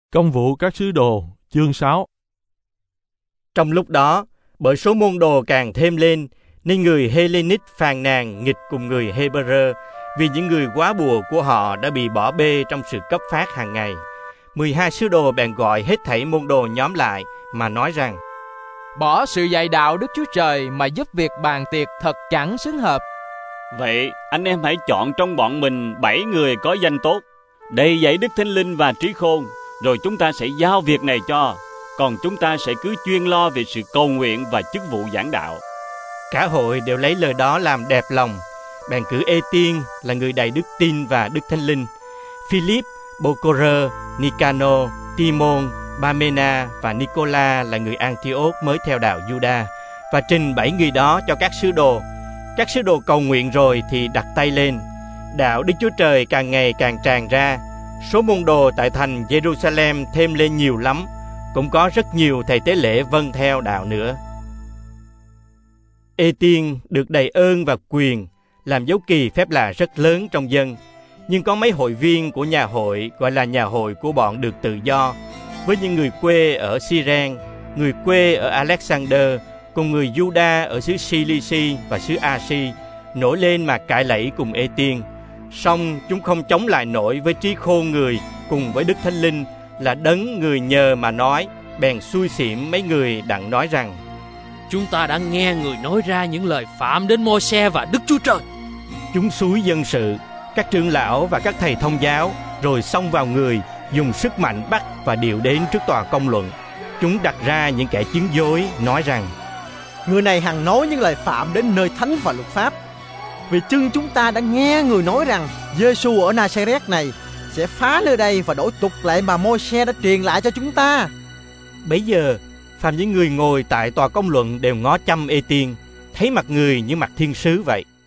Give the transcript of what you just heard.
Công vụ các sứ đồ, chương 6. Trong lúc đó, bởi số môn đồ càng thêm lên, nên người Hellenic phàn nàn nghịch cùng người Hebrew vì những người quá bùa của họ đã bị bỏ bê trong sự cấp phát hàng ngày. 12 sứ đồ bèn gọi hết thảy môn đồ nhóm lại mà nói rằng: Bỏ sự dạy đạo Đức Chúa Trời mà giúp việc bàn tiệc thật chẳng xứng hợp. Vậy anh em hãy chọn trong bọn mình 7 người có danh tốt, đầy dẫy Đức Thánh Linh và trí khôn, rồi chúng ta sẽ giao việc này cho, còn chúng ta sẽ cứ chuyên lo về sự cầu nguyện và chức vụ giảng đạo. Cả hội đều lấy lời đó làm đẹp lòng, bèn cử Ê-tiên là người đầy đức tin và Đức Thánh Linh, Philip, Bô-cô-rơ, Ni-ca-nô, Ti-môn, Ba-mê-na và Ni-cô-la là người An-thi-ốt mới theo đạo Giu-đa, và trình 7 người đó cho các sứ đồ. Các sứ đồ cầu nguyện rồi thì đặt tay lên. Đạo Đức Chúa Trời càng ngày càng tràn ra. Số môn đồ tại thành Giê-ru-sa-lem thêm lên nhiều lắm. Cũng có rất nhiều thầy tế lễ vâng theo đạo nữa. Ê-tiên được đầy ơn và quyền, làm dấu kỳ phép lạ rất lớn trong dân. Nhưng có mấy hội viên của nhà hội gọi là nhà hội của bọn được tự do, với những người quê ở Siren, người quê ở Alexander, cùng người Giu-đa ở xứ Cilici và xứ A-si, nổi lên mà cãi lẫy cùng Ê-tiên. Song chúng không chống lại nổi với trí khôn người cùng với Đức Thánh Linh là đấng người nhờ mà nói, bèn xui xỉm mấy người đặng nói rằng: Chúng ta đã nghe người nói ra những lời phạm đến Môi-se và Đức Chúa Trời. Chúng xúi dân sự, các trưởng lão và các thầy thông giáo, rồi xông vào người, dùng sức mạnh bắt và điều đến trước tòa công luận. Chúng đặt ra những kẻ chứng dối, nói rằng: Người này hằng nói những lời phạm đến nơi thánh và luật pháp. Vì chưng chúng ta đã nghe người nói rằng Giê-xu ở Na-sa-rét này sẽ phá nơi đây và đổi tục lệ mà Môi-se đã truyền lại cho chúng ta. Bấy giờ, phàm những người ngồi tại tòa công luận đều ngó chăm Ê-tiên, thấy mặt người như mặt thiên sứ vậy.